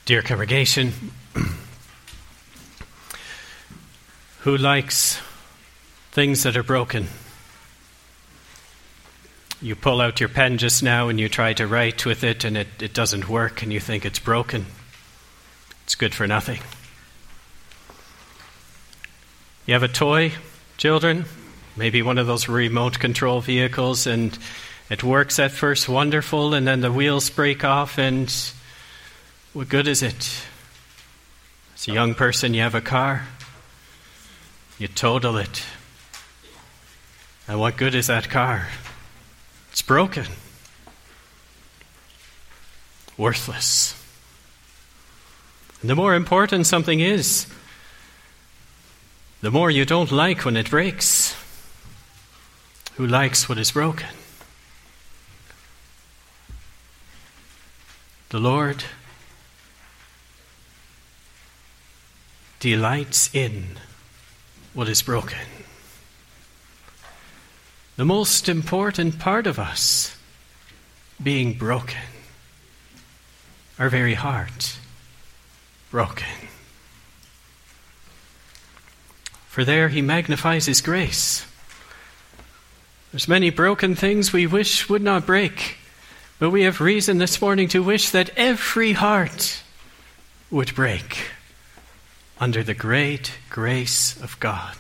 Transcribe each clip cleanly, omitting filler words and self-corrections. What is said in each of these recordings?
Dear congregation, who likes things that are broken? You pull out your pen just now and you try to write with it and it doesn't work and you think it's broken. It's good for nothing. You have a toy, children, maybe one of those remote control vehicles, and it works at first wonderful, and then the wheels break off, and what good is it? As a young person, you have a car, you total it, and what good is that car? It's broken. Worthless. And the more important something is, the more you don't like when it breaks. Who likes what is broken? The Lord delights in what is broken. The most important part of us being broken, our very heart broken. For there he magnifies his grace. There's many broken things we wish would not break, but we have reason this morning to wish that every heart would break under the great grace of God.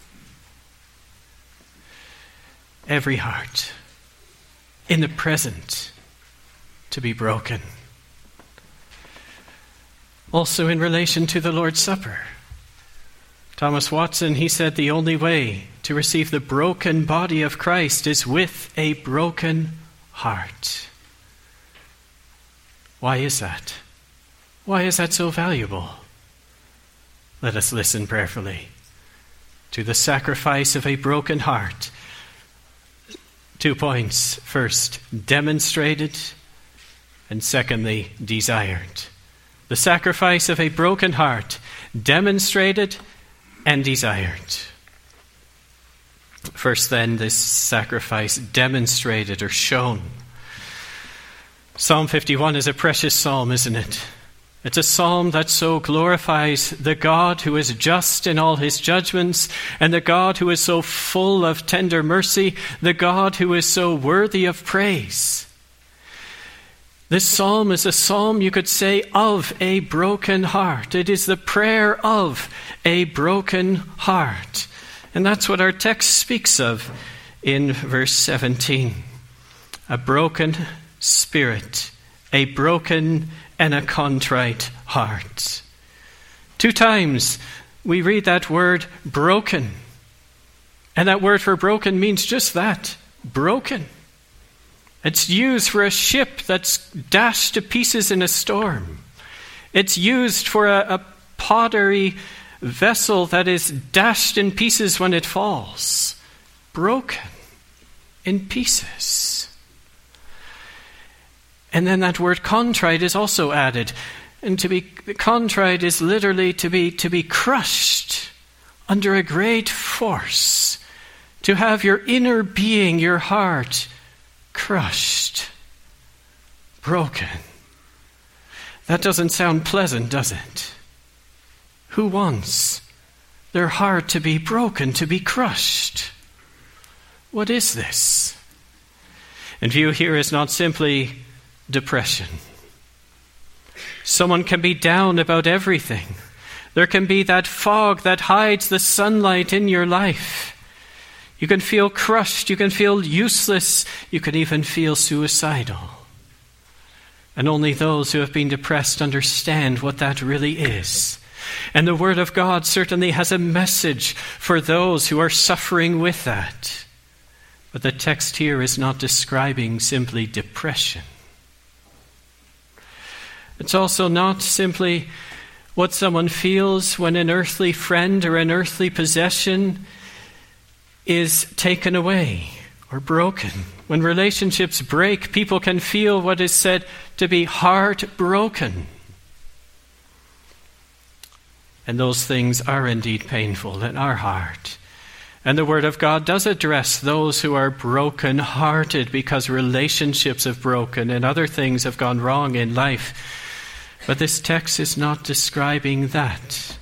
Every heart in the present to be broken. Also in relation to the Lord's Supper, Thomas Watson, he said the only way to receive the broken body of Christ is with a broken heart. Why is that? Why is that so valuable? Let us listen prayerfully to the sacrifice of a broken heart. 2 points. First, demonstrated, and secondly, desired. The sacrifice of a broken heart, demonstrated and desired. First then, this sacrifice demonstrated or shown. Psalm 51 is a precious psalm, isn't it? It's a psalm that so glorifies the God who is just in all his judgments, and the God who is so full of tender mercy, the God who is so worthy of praise. This psalm is a psalm, you could say, of a broken heart. It is the prayer of a broken heart. And that's what our text speaks of in verse 17. A broken spirit, a broken and a contrite heart. 2 times we read that word broken. And that word for broken means just that, broken. It's used for a ship that's dashed to pieces in a storm. It's used for a pottery vessel that is dashed in pieces when it falls. Broken in pieces. And then that word contrite is also added. And to be contrite is literally to be crushed under a great force. To have your inner being, your heart, crushed, broken. That doesn't sound pleasant, does it? Who wants their heart to be broken, to be crushed? What is this? And view here is not simply depression. Someone can be down about everything. There can be that fog that hides the sunlight in your life. You can feel crushed, you can feel useless, you can even feel suicidal. And only those who have been depressed understand what that really is. And the Word of God certainly has a message for those who are suffering with that. But the text here is not describing simply depression. It's also not simply what someone feels when an earthly friend or an earthly possession is taken away or broken. When relationships break, people can feel what is said to be heartbroken. And those things are indeed painful in our heart. And the Word of God does address those who are broken-hearted because relationships have broken and other things have gone wrong in life. But this text is not describing that.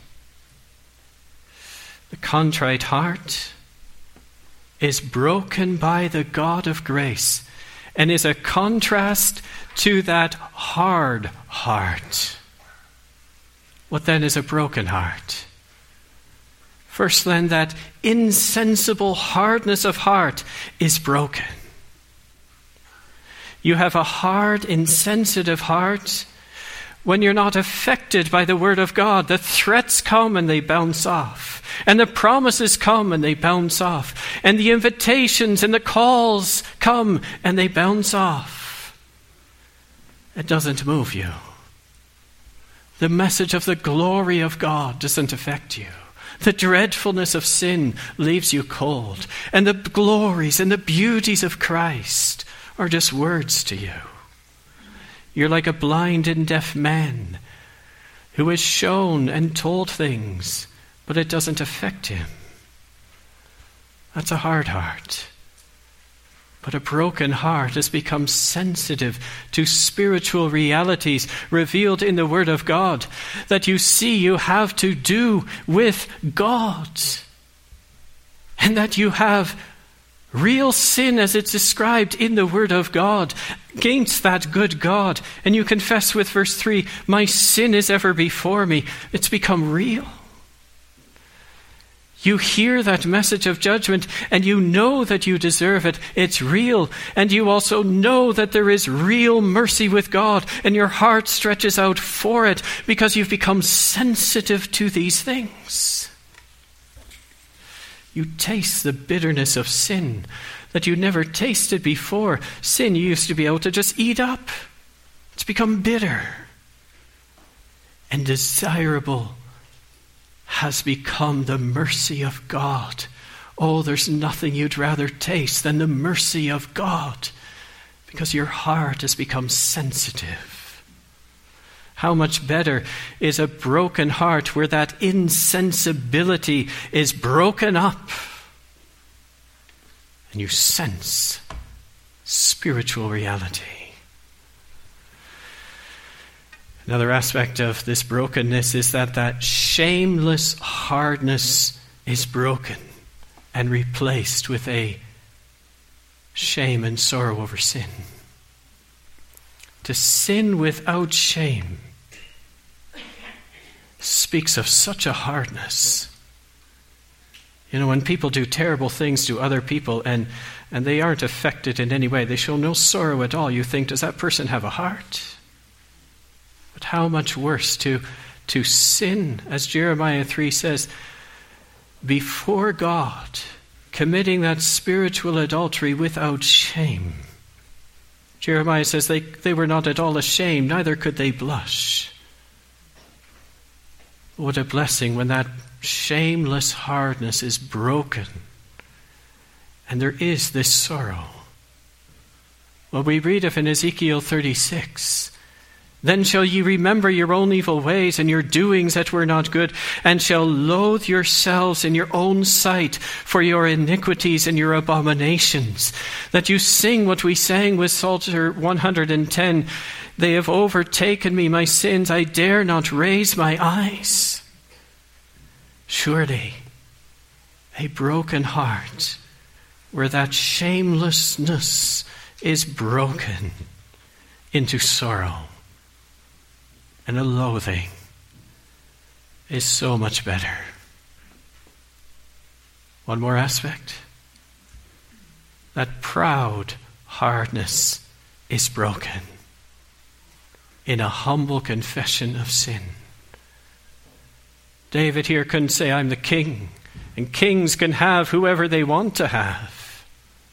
The contrite heart is broken by the God of grace and is a contrast to that hard heart. What then is a broken heart? First then, that insensible hardness of heart is broken. You have a hard, insensitive heart when you're not affected by the Word of God. The threats come and they bounce off. And the promises come and they bounce off. And the invitations and the calls come and they bounce off. It doesn't move you. The message of the glory of God doesn't affect you. The dreadfulness of sin leaves you cold. And the glories and the beauties of Christ are just words to you. You're like a blind and deaf man who is shown and told things, but it doesn't affect him. That's a hard heart. But a broken heart has become sensitive to spiritual realities revealed in the Word of God that you see you have to do with God, and that you have real sin as it's described in the Word of God against that good God. And you confess with verse 3, my sin is ever before me. It's become real. You hear that message of judgment and you know that you deserve it. It's real. And you also know that there is real mercy with God, and your heart stretches out for it because you've become sensitive to these things. You taste the bitterness of sin that you never tasted before. Sin you used to be able to just eat up. It's become bitter. And desirable has become the mercy of God. Oh, there's nothing you'd rather taste than the mercy of God, because your heart has become sensitive. How much better is a broken heart where that insensibility is broken up and you sense spiritual reality. Another aspect of this brokenness is that shameless hardness is broken and replaced with a shame and sorrow over sin. To sin without shame speaks of such a hardness. You know, when people do terrible things to other people and they aren't affected in any way, they show no sorrow at all, you think, does that person have a heart? But how much worse to sin, as Jeremiah 3 says, before God, committing that spiritual adultery without shame. Jeremiah says they were not at all ashamed, neither could they blush. What a blessing when that shameless hardness is broken and there is this sorrow. Well, we read of in Ezekiel 36, then shall ye remember your own evil ways and your doings that were not good, and shall loathe yourselves in your own sight for your iniquities and your abominations. That you sing what we sang with Psalter 110, they have overtaken me, my sins, I dare not raise my eyes. Surely, a broken heart where that shamelessness is broken into sorrow and a loathing is so much better. One more aspect. That proud hardness is broken in a humble confession of sin. David here couldn't say, I'm the king, and kings can have whoever they want to have.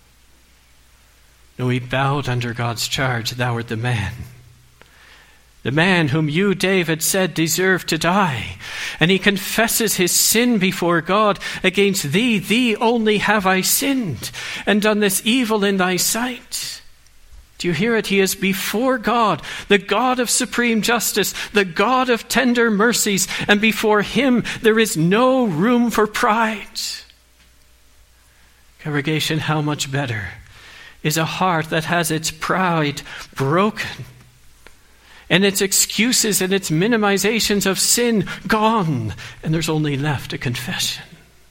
No, he bowed under God's charge, thou art the man. The man whom you, David, said deserved to die. And he confesses his sin before God. Against thee only have I sinned, and done this evil in thy sight. Do you hear it? He is before God, the God of supreme justice, the God of tender mercies, and before him there is no room for pride. Congregation, how much better is a heart that has its pride broken and its excuses and its minimizations of sin gone, and there's only left a confession.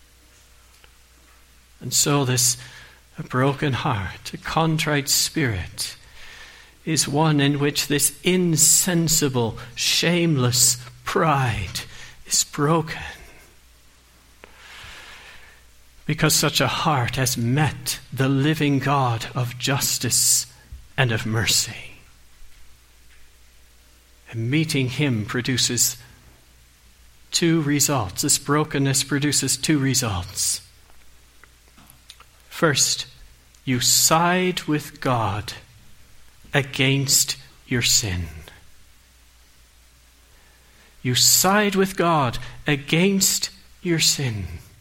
And so a broken heart, a contrite spirit, is one in which this insensible, shameless pride is broken. Because such a heart has met the living God of justice and of mercy. And meeting him produces two results. This brokenness produces two results. First, you side with God against your sin. You side with God against your sin.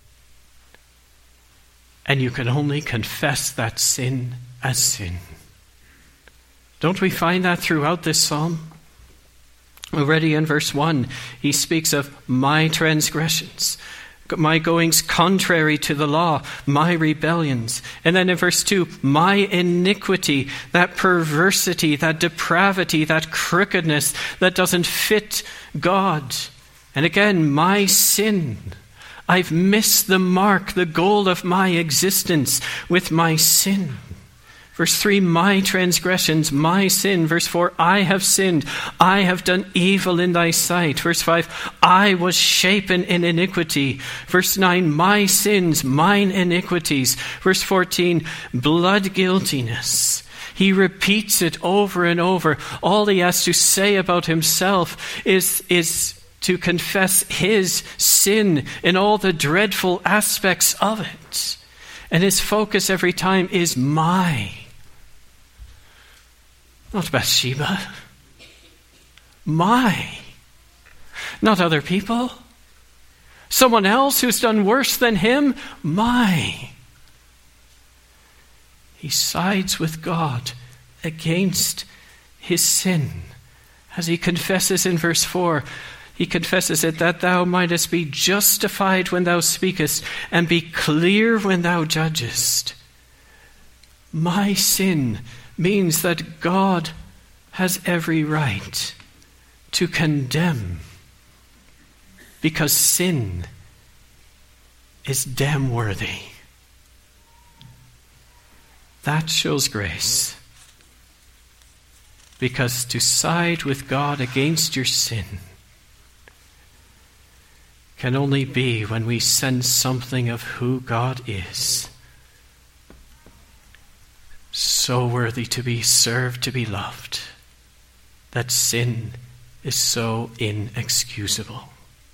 And you can only confess that sin as sin. Don't we find that throughout this psalm? Already in verse 1, he speaks of my transgressions, my goings contrary to the law, my rebellions. And then in verse 2, my iniquity, that perversity, that depravity, that crookedness that doesn't fit God. And again, my sin. I've missed the mark, the goal of my existence with my sin. Verse 3, my transgressions, my sin. Verse 4, I have sinned. I have done evil in thy sight. Verse 5, I was shapen in iniquity. Verse 9, my sins, mine iniquities. Verse 14, blood guiltiness. He repeats it over and over. All he has to say about himself is to confess his sin in all the dreadful aspects of it. And his focus every time is my. Not Bathsheba. My. Not other people. Someone else who's done worse than him. My. He sides with God against his sin. As he confesses in verse 4, he confesses it, that thou mightest be justified when thou speakest, and be clear when thou judgest. My sin means that God has every right to condemn, because sin is damn worthy. That shows grace. Because to side with God against your sin can only be when we sense something of who God is. So worthy to be served, to be loved, that sin is so inexcusable.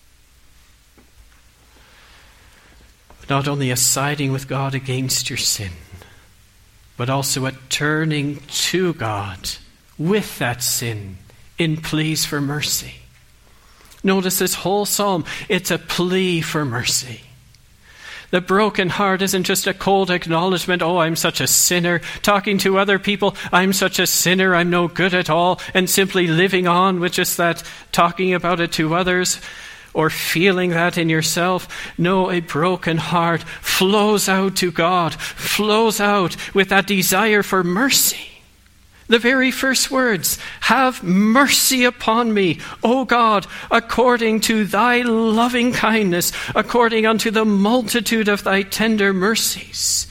Not only a siding with God against your sin, but also a turning to God with that sin in pleas for mercy. Notice this whole psalm, it's a plea for mercy. The broken heart isn't just a cold acknowledgement, oh, I'm such a sinner, talking to other people, I'm such a sinner, I'm no good at all, and simply living on with just that, talking about it to others, or feeling that in yourself. No, a broken heart flows out to God, flows out with that desire for mercy. The very first words, have mercy upon me, O God, according to thy loving kindness, according unto the multitude of thy tender mercies.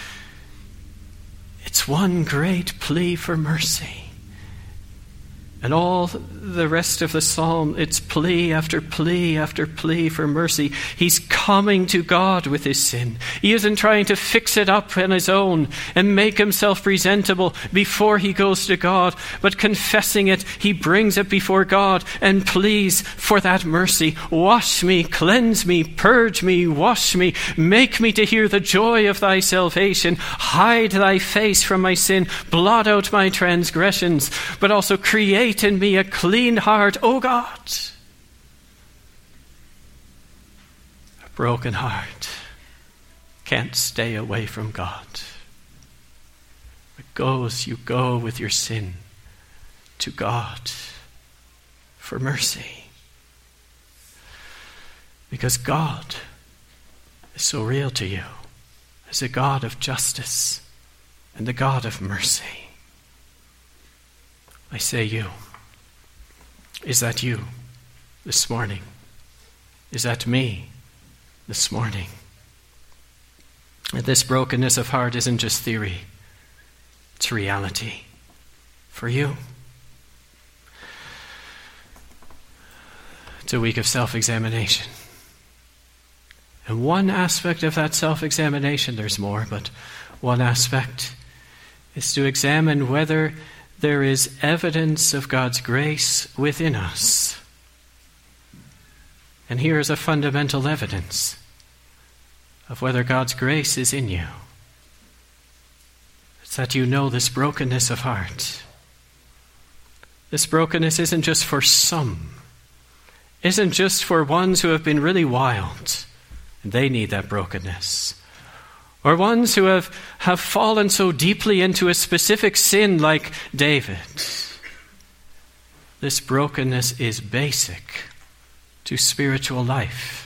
It's one great plea for mercy. And all the rest of the psalm, it's plea after plea after plea for mercy. He's coming to God with his sin. He isn't trying to fix it up on his own and make himself presentable before he goes to God, but confessing it, he brings it before God and pleads for that mercy. Wash me, cleanse me, purge me, wash me, make me to hear the joy of thy salvation. Hide thy face from my sin, blot out my transgressions, but also create in me a clean heart, O God. A broken heart can't stay away from God. You go with your sin to God for mercy. Because God is so real to you as a God of justice and the God of mercy. I say you. Is that you this morning? Is that me this morning? And this brokenness of heart isn't just theory, it's reality for you. It's a week of self-examination. And one aspect of that self-examination, there's more, but one aspect is to examine whether there is evidence of God's grace within us. And here is a fundamental evidence of whether God's grace is in you. It's that you know this brokenness of heart. This brokenness isn't just for some. Isn't just for ones who have been really wild, and they need that brokenness. Or ones who have fallen so deeply into a specific sin like David. This brokenness is basic to spiritual life.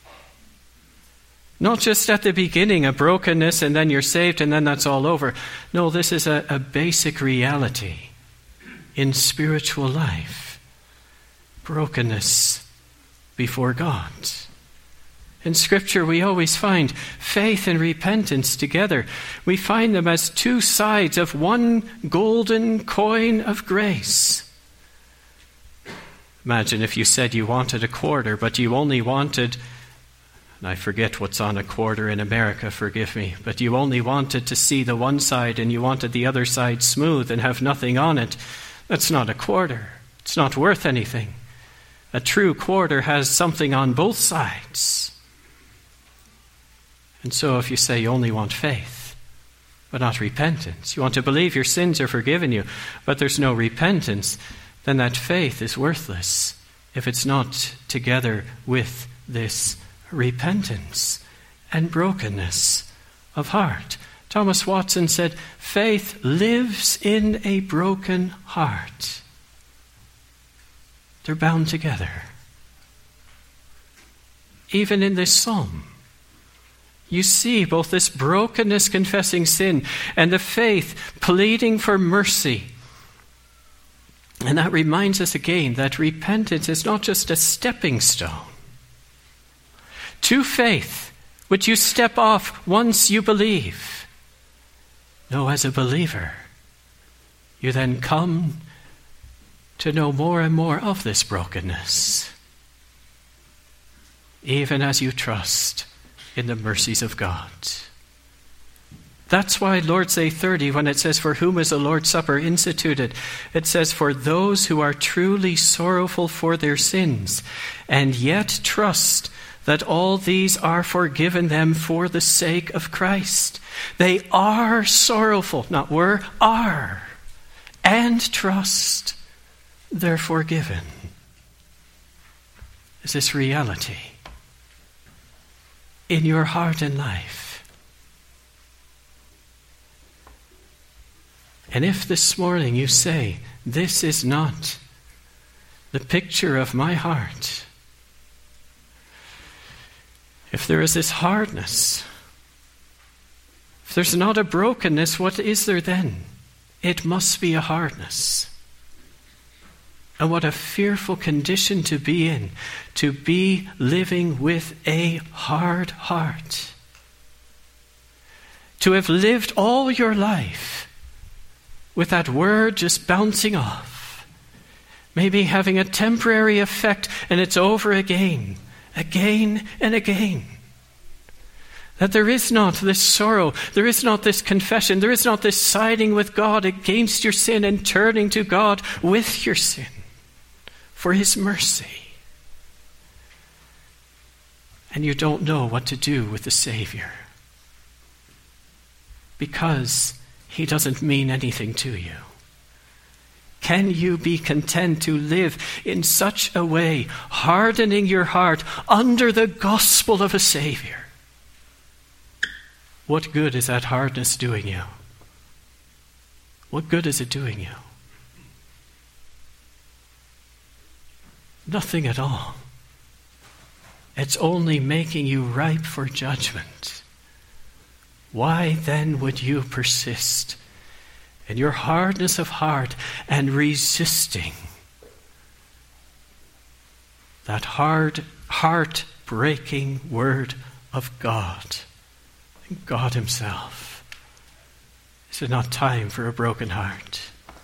Not just at the beginning, a brokenness and then you're saved and then that's all over. No, this is a basic reality in spiritual life. Brokenness before God. In Scripture, we always find faith and repentance together. We find them as two sides of one golden coin of grace. Imagine if you said you wanted a quarter, but you only wanted, and I forget what's on a quarter in America, forgive me, but you only wanted to see the one side and you wanted the other side smooth and have nothing on it. That's not a quarter. It's not worth anything. A true quarter has something on both sides. And so if you say you only want faith, but not repentance, you want to believe your sins are forgiven you, but there's no repentance, then that faith is worthless if it's not together with this repentance and brokenness of heart. Thomas Watson said, faith lives in a broken heart. They're bound together. Even in this psalm, you see both this brokenness confessing sin and the faith pleading for mercy. And that reminds us again that repentance is not just a stepping stone to faith, which you step off once you believe. No, as a believer, you then come to know more and more of this brokenness, even as you trust in the mercies of God. That's why Lord's Day 30, when it says, for whom is the Lord's Supper instituted, it says, for those who are truly sorrowful for their sins, and yet trust that all these are forgiven them for the sake of Christ. They are sorrowful, not were, are, and trust they're forgiven. Is this reality in your heart and life? And if this morning you say, this is not the picture of my heart, if there is this hardness, if there's not a brokenness, what is there then? It must be a hardness. And what a fearful condition to be in, to be living with a hard heart. To have lived all your life with that word just bouncing off, maybe having a temporary effect and it's over again and again. That there is not this sorrow, there is not this confession, there is not this siding with God against your sin and turning to God with your sin for His mercy. And you don't know what to do with the Savior because He doesn't mean anything to you. Can you be content to live in such a way, hardening your heart under the gospel of a Savior? What good is that hardness doing you? What good is it doing you? Nothing at all. It's only making you ripe for judgment. Why then would you persist in your hardness of heart and resisting that hard, heart-breaking word of God, God himself. Is it not time for a broken heart?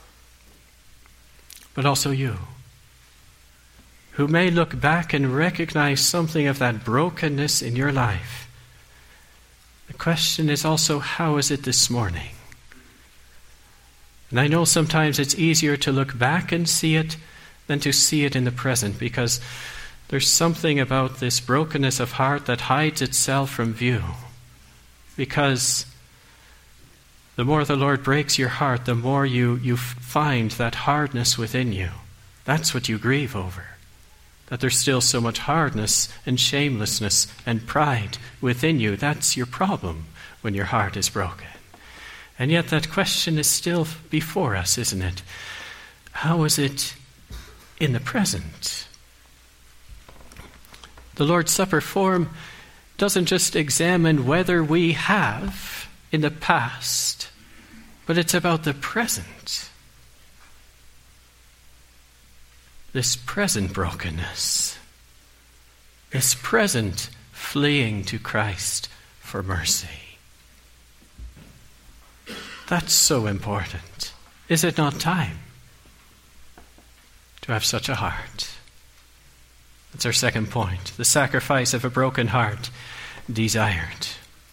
But also you, who may look back and recognize something of that brokenness in your life. The question is also, how is it this morning? And I know sometimes it's easier to look back and see it than to see it in the present, because there's something about this brokenness of heart that hides itself from view. Because the more the Lord breaks your heart, the more you find that hardness within you. That's what you grieve over. That there's still so much hardness and shamelessness and pride within you. That's your problem when your heart is broken. And yet that question is still before us, isn't it? How is it in the present? The Lord's Supper form doesn't just examine whether we have in the past, but it's about the present. This present brokenness, this present fleeing to Christ for mercy. That's so important. Is it not time to have such a heart? That's our second point. The sacrifice of a broken heart desired.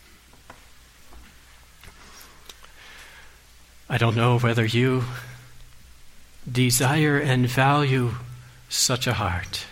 I don't know whether you desire and value such a heart,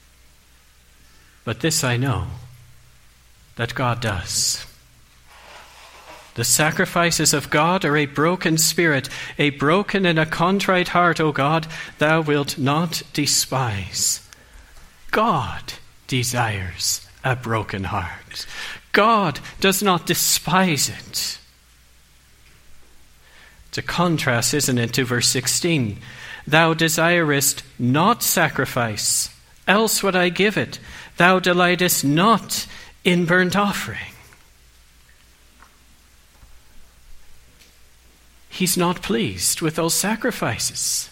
but this I know, that God does. The sacrifices of God are a broken spirit, a broken and a contrite heart, O God, thou wilt not despise. God desires a broken heart. God does not despise it. It's a contrast, isn't it, to verse 16. Thou desirest not sacrifice, else would I give it. Thou delightest not in burnt offering. He's not pleased with those sacrifices.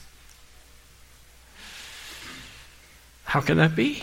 How can that be?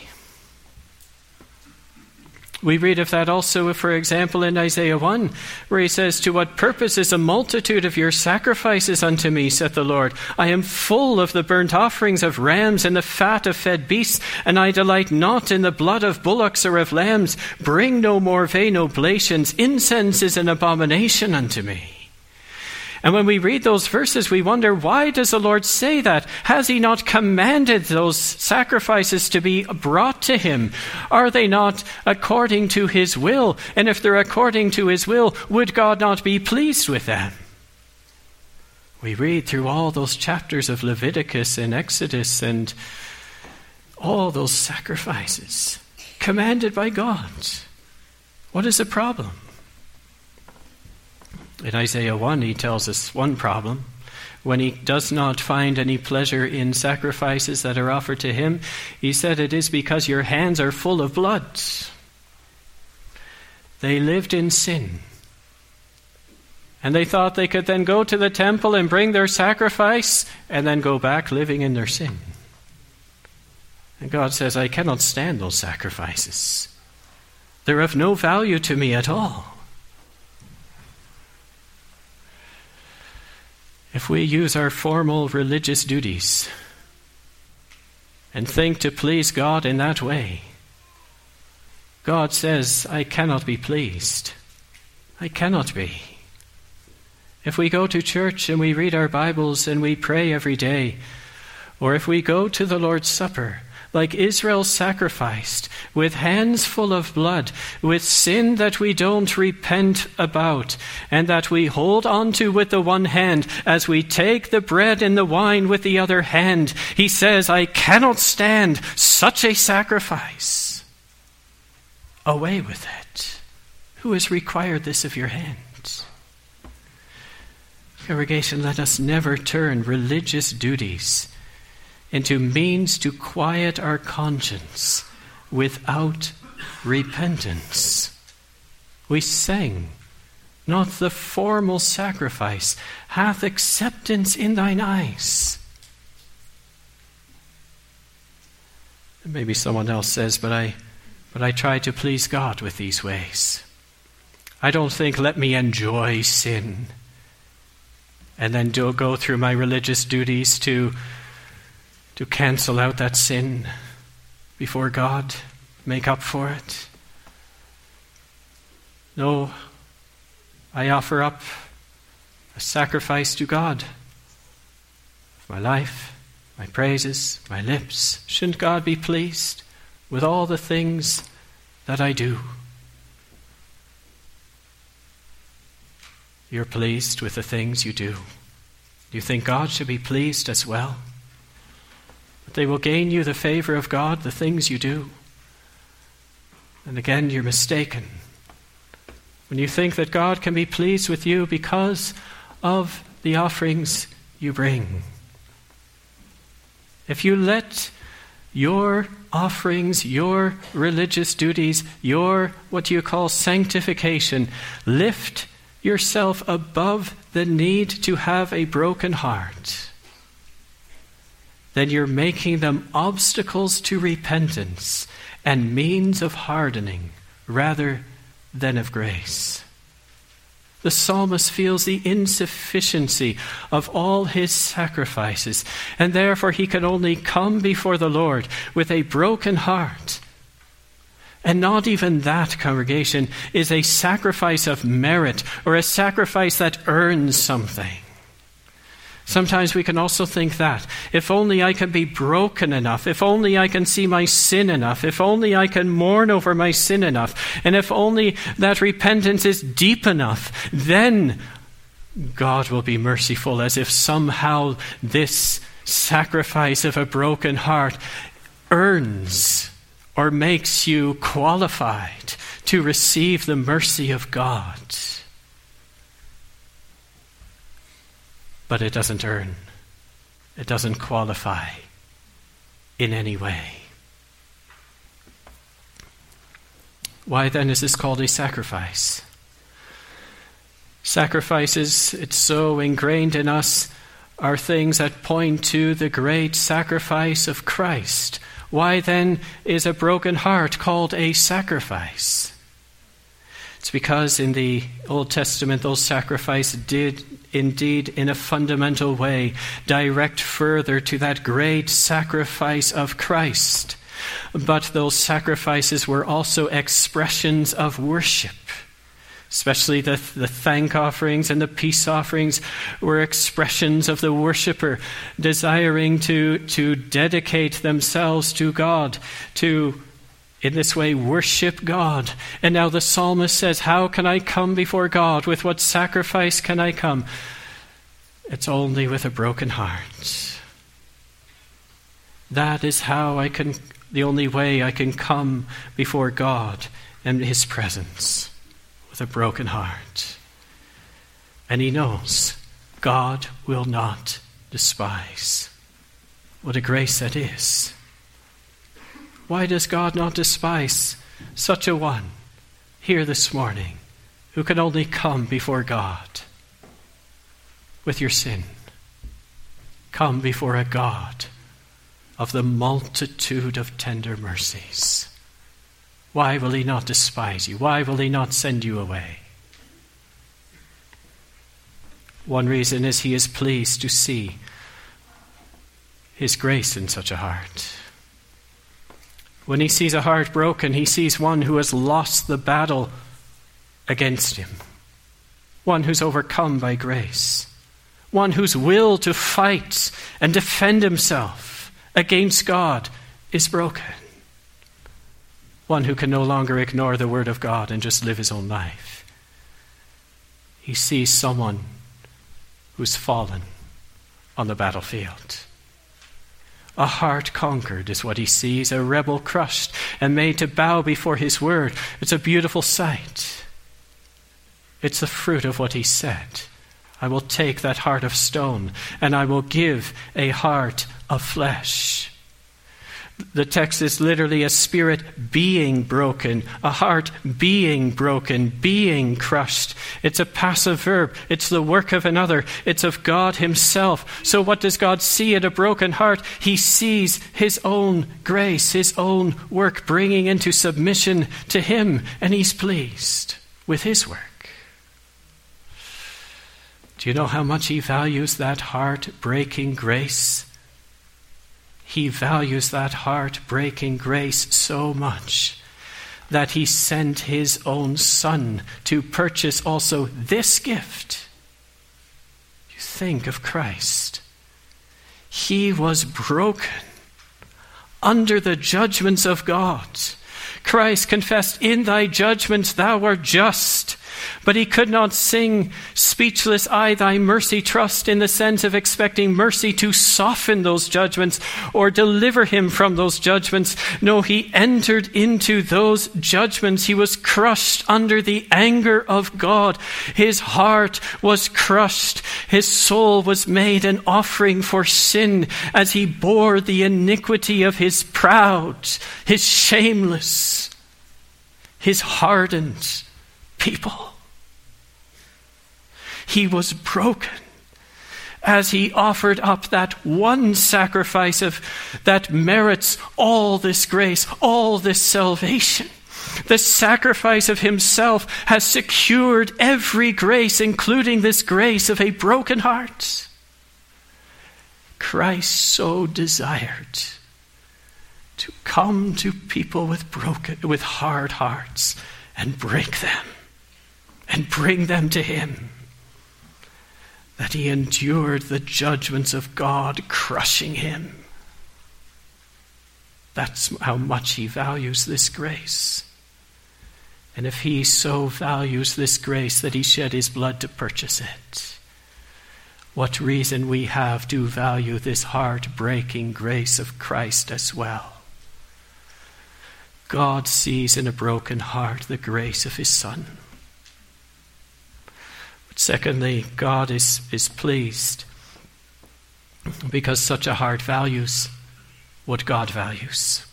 We read of that also, for example, in Isaiah 1, where he says, to what purpose is a multitude of your sacrifices unto me, saith the Lord? I am full of the burnt offerings of rams and the fat of fed beasts, and I delight not in the blood of bullocks or of lambs. Bring no more vain oblations. Incense is an abomination unto me. And when we read those verses, we wonder, why does the Lord say that? Has he not commanded those sacrifices to be brought to him? Are they not according to his will? And if they're according to his will, would God not be pleased with them? We read through all those chapters of Leviticus and Exodus and all those sacrifices commanded by God. What is the problem? In Isaiah 1, he tells us one problem. When he does not find any pleasure in sacrifices that are offered to him, he said, it is because your hands are full of blood. They lived in sin. And they thought they could then go to the temple and bring their sacrifice and then go back living in their sin. And God says, I cannot stand those sacrifices. They're of no value to me at all. If we use our formal religious duties and think to please God in that way, God says, I cannot be pleased. I cannot be. If we go to church and we read our Bibles and we pray every day, or if we go to the Lord's Supper, like Israel sacrificed, with hands full of blood, with sin that we don't repent about, and that we hold on to with the one hand, as we take the bread and the wine with the other hand, he says, I cannot stand such a sacrifice. Away with it. Who has required this of your hands? Congregation, let us never turn religious duties into means to quiet our conscience without repentance. We sang, not the formal sacrifice hath acceptance in thine eyes. Maybe someone else says, but I try to please God with these ways. I don't think, let me enjoy sin and then go through my religious duties to cancel out that sin before God, make up for it. No, I offer up a sacrifice to God. My life, my praises, my lips. Shouldn't God be pleased with all the things that I do? You're pleased with the things you do. Do you think God should be pleased as well? But they will gain you the favor of God, the things you do. And again, you're mistaken when you think that God can be pleased with you because of the offerings you bring. If you let your offerings, your religious duties, your what you call sanctification, lift yourself above the need to have a broken heart, then you're making them obstacles to repentance and means of hardening rather than of grace. The psalmist feels the insufficiency of all his sacrifices, and therefore he can only come before the Lord with a broken heart. And not even that, congregation, is a sacrifice of merit or a sacrifice that earns something. Sometimes we can also think that, if only I can be broken enough, if only I can see my sin enough, if only I can mourn over my sin enough, and if only that repentance is deep enough, then God will be merciful, as if somehow this sacrifice of a broken heart earns or makes you qualified to receive the mercy of God. But it doesn't earn. It doesn't qualify in any way. Why then is this called a sacrifice? Sacrifices, it's so ingrained in us, are things that point to the great sacrifice of Christ. Why then is a broken heart called a sacrifice? It's because in the Old Testament, those sacrifices did indeed, in a fundamental way, direct further to that great sacrifice of Christ. But those sacrifices were also expressions of worship. Especially the thank offerings and the peace offerings were expressions of the worshiper desiring to dedicate themselves to God, to in this way worship God. And now the psalmist says, how can I come before God? With what sacrifice can I come? It's only with a broken heart. That is how the only way I can come before God and His presence, with a broken heart. And he knows God will not despise. What a grace that is. Why does God not despise such a one here this morning who can only come before God with your sin? Come before a God of the multitude of tender mercies. Why will he not despise you? Why will he not send you away? One reason is he is pleased to see his grace in such a heart. When he sees a heart broken, he sees one who has lost the battle against him. One who's overcome by grace. One whose will to fight and defend himself against God is broken. One who can no longer ignore the word of God and just live his own life. He sees someone who's fallen on the battlefield. A heart conquered is what he sees, a rebel crushed and made to bow before his word. It's a beautiful sight. It's the fruit of what he said. I will take that heart of stone and I will give a heart of flesh. The text is literally a spirit being broken, a heart being broken, being crushed. It's a passive verb. It's the work of another. It's of God himself. So what does God see in a broken heart? He sees his own grace, his own work bringing into submission to him, and he's pleased with his work. Do you know how much he values that heart-breaking grace? He values that heart-breaking grace so much that he sent his own Son to purchase also this gift. You think of Christ. He was broken under the judgments of God. Christ confessed, "In thy judgment thou art just." But he could not sing speechless, "I thy mercy trust," in the sense of expecting mercy to soften those judgments or deliver him from those judgments. No, he entered into those judgments. He was crushed under the anger of God. His heart was crushed. His soul was made an offering for sin as he bore the iniquity of his proud, his shameless, his hardened people. He was broken as he offered up that one sacrifice that merits all this grace, all this salvation. The sacrifice of himself has secured every grace, including this grace of a broken heart. Christ so desired to come to people with hard hearts and break them and bring them to him, that he endured the judgments of God crushing him. That's how much he values this grace. And if he so values this grace that he shed his blood to purchase it, what reason we have to value this heart-breaking grace of Christ as well. God sees in a broken heart the grace of his Son. But secondly, God is pleased because such a heart values what God values.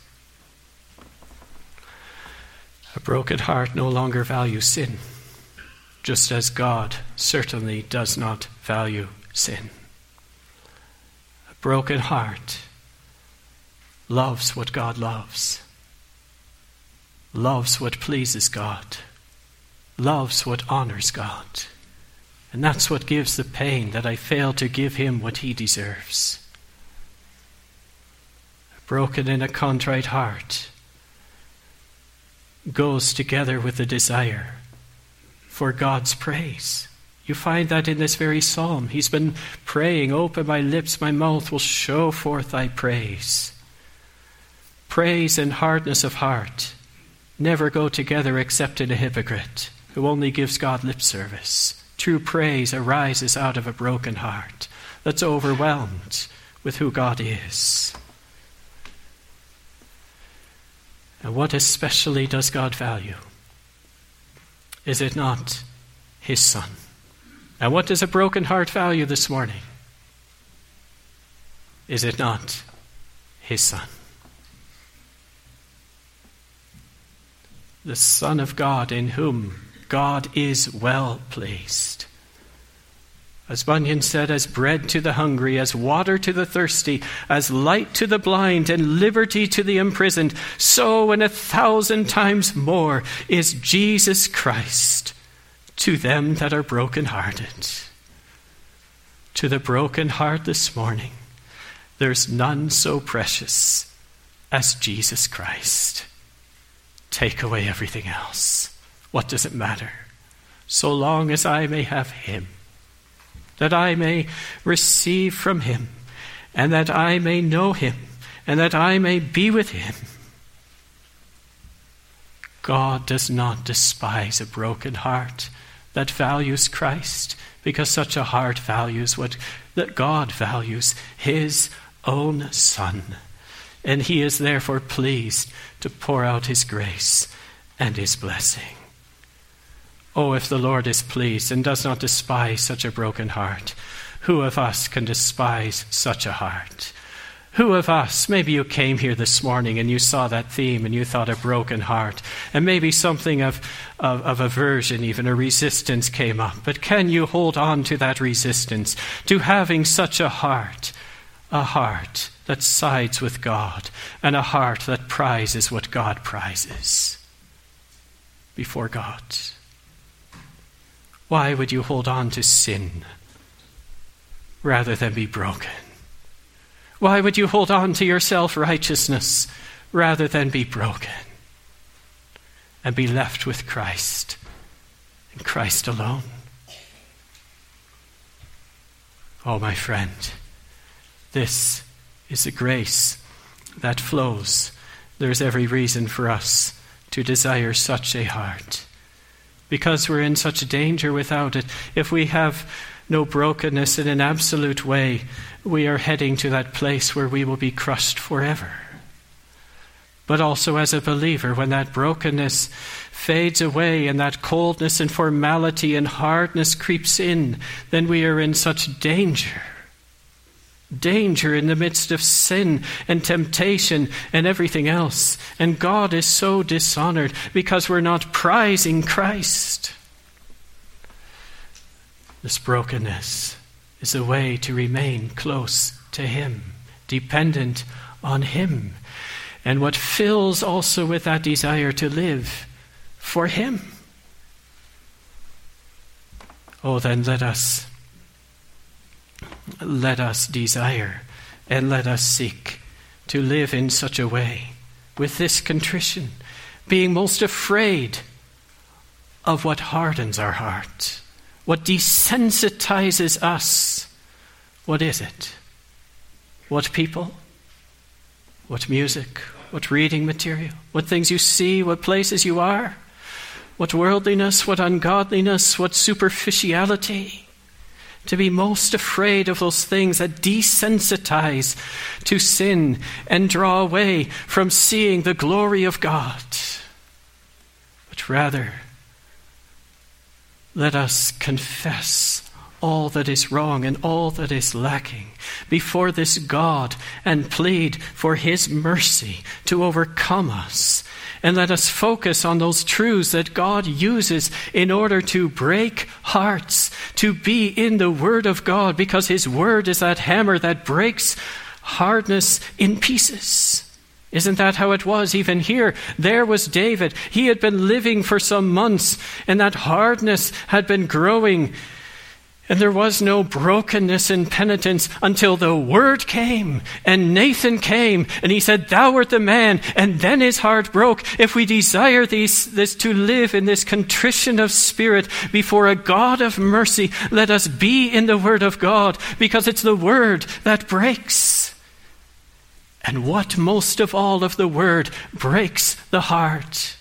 A broken heart no longer values sin, just as God certainly does not value sin. A broken heart loves what God loves what pleases God, loves what honors God. And that's what gives the pain that I fail to give him what he deserves. A broken and a contrite heart goes together with the desire for God's praise. You find that in this very psalm. He's been praying, "Open my lips, my mouth will show forth thy praise." Praise and hardness of heart never go together except in a hypocrite who only gives God lip service. True praise arises out of a broken heart that's overwhelmed with who God is. And what especially does God value? Is it not his Son? And what does a broken heart value this morning? Is it not his Son? The Son of God, in whom God is well pleased. As Bunyan said, as bread to the hungry, as water to the thirsty, as light to the blind, and liberty to the imprisoned, so and 1,000 times more is Jesus Christ to them that are brokenhearted. To the broken heart this morning, there's none so precious as Jesus Christ. Take away everything else. What does it matter? So long as I may have him, that I may receive from him, and that I may know him, and that I may be with him. God does not despise a broken heart that values Christ, because such a heart values that God values, his own Son. And he is therefore pleased to pour out his grace and his blessing. Oh, if the Lord is pleased and does not despise such a broken heart, who of us can despise such a heart? Who of us, maybe you came here this morning and you saw that theme and you thought a broken heart, and maybe something of aversion, even a resistance came up. But can you hold on to that resistance, to having such a heart that sides with God, and a heart that prizes what God prizes before God? Why would you hold on to sin rather than be broken? Why would you hold on to your self-righteousness rather than be broken and be left with Christ and Christ alone? Oh, my friend, this is a grace that flows. There's every reason for us to desire such a heart, because we're in such danger without it. If we have no brokenness in an absolute way, we are heading to that place where we will be crushed forever. But also as a believer, when that brokenness fades away and that coldness and formality and hardness creeps in, then we are in such danger. Danger in the midst of sin and temptation and everything else. And God is so dishonored because we're not prizing Christ. This brokenness is a way to remain close to Him, dependent on Him. And what fills also with that desire to live for Him. Oh, then let us desire and let us seek to live in such a way, with this contrition, being most afraid of what hardens our heart, what desensitizes us. What is it? What people? What music? What reading material? What things you see? What places you are? What worldliness? What ungodliness? What superficiality? To be most afraid of those things that desensitize to sin and draw away from seeing the glory of God. But rather, let us confess all that is wrong and all that is lacking before this God and plead for His mercy to overcome us. And let us focus on those truths that God uses in order to break hearts, to be in the Word of God, because His Word is that hammer that breaks hardness in pieces. Isn't that how it was even here? There was David. He had been living for some months, and that hardness had been growing. And there was no brokenness and penitence until the word came, and Nathan came, and he said, "Thou art the man." And then his heart broke. If we desire this to live in this contrition of spirit before a God of mercy, let us be in the Word of God, because it's the Word that breaks. And what most of all of the Word breaks the heart?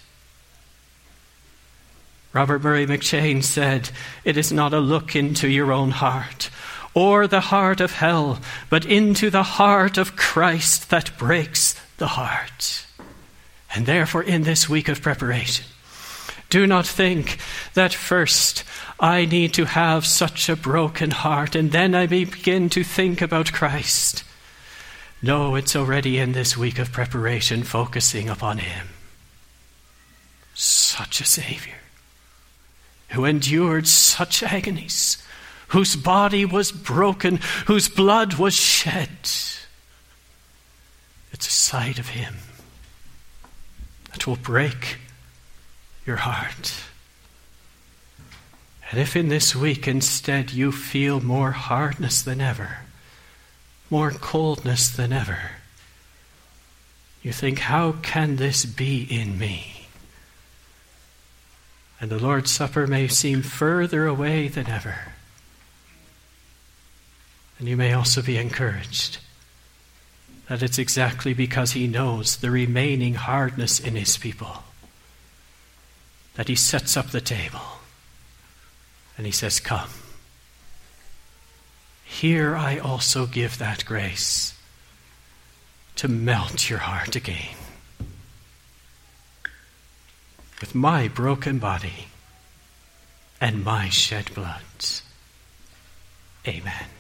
Robert Murray McCheyne said, "It is not a look into your own heart or the heart of hell, but into the heart of Christ that breaks the heart." And therefore, in this week of preparation, do not think that first I need to have such a broken heart and then I may begin to think about Christ. No, it's already in this week of preparation, focusing upon Him. Such a Savior, who endured such agonies, whose body was broken, whose blood was shed. It's a sight of Him that will break your heart. And if in this week instead you feel more hardness than ever, more coldness than ever, you think, how can this be in me? And the Lord's Supper may seem further away than ever. And you may also be encouraged that it's exactly because He knows the remaining hardness in His people that He sets up the table and He says, "Come. Here I also give that grace to melt your heart again with my broken body and my shed blood." Amen.